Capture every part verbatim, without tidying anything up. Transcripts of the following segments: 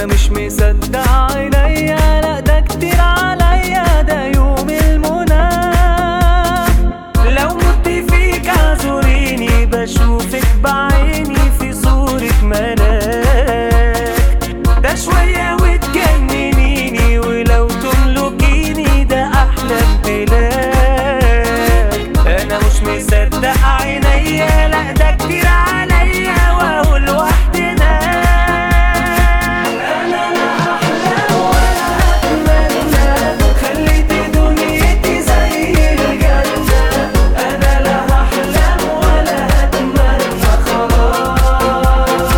انا مش مصدق عينيا، لا ده كتير عليا، ده يوم المنى. لو مت فيك اعذريني، بشوفك بعيني في صورة ملاك. ده شوية وتجننيني، ولو تملكيني ده احلى امتلاك. انا مش مصدق عينيا، لا ده كتير عليا، واهو لوحدنا. انا لا احلم ولا اتمنى، خليت دنيتي زي الجنة. انا لا احلم ولا اتمنى خلاص.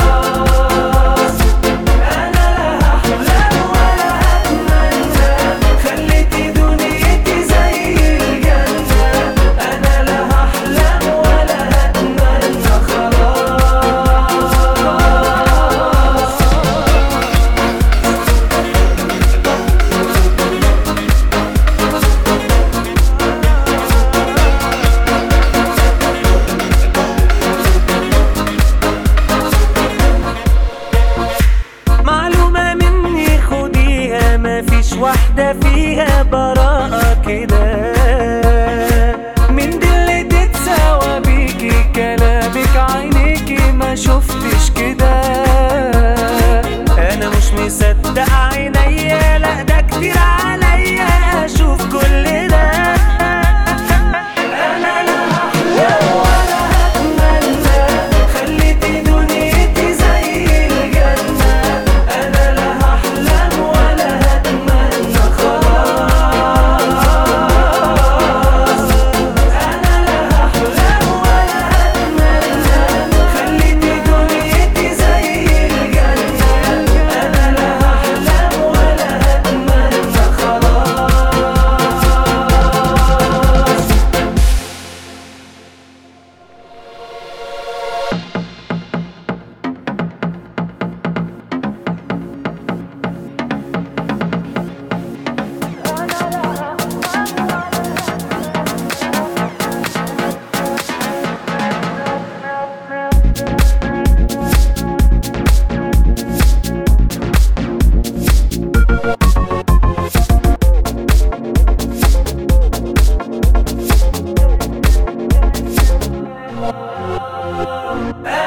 انا لا احلم ولا اتمنى، خليت دنيتي زي الجنة. انا لا احلم ولا اتمنى خلاص. معلومة مني خديها، مفيش واحدة فيها براءة كده. من دي اللي تتساوى بيكي، كلامك عينيكي ما شفتش كده. انا مش مصدق عينيا، لا ده كتير عليا اشوف كل ده. انا لا احلم ولا اتمنى، خليت دنيتي زي الجنة. انا لا احلم ولا اتمنى خلاص. انا لا احلم ولا اتمنى، خليت دنيتي زي الجنة. انا لا احلم ولا اتمنى خلاص.